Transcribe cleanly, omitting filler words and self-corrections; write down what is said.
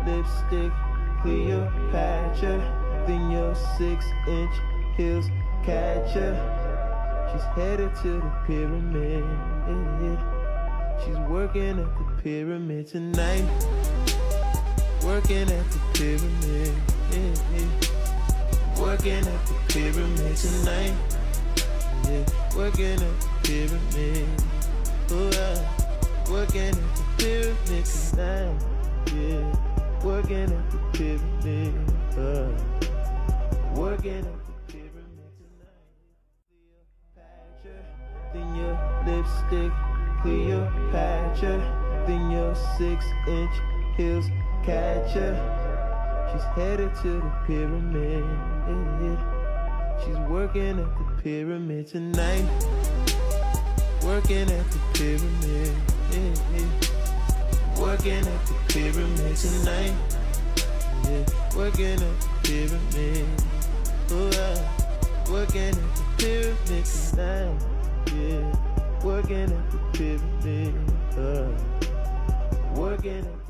lipstick, Cleopatra. Then your 6-inch heels catch her. She's headed to the pyramid. She's working at the pyramid tonight. Working at the pyramid. Working at the pyramid tonight. Working at the pyramid. Working at the pyramid tonight. Working at the pyramid. Working at the pyramid tonight. Cleopatra. Then your lipstick, Cleopatra. Then your 6-inch heels catch her. She's headed to the pyramid. She's working at the pyramid tonight. Working at the pyramid. Working at the pyramid tonight. Working at the pyramid. Working at the pyramid tonight. Working at the pyramid. Working at the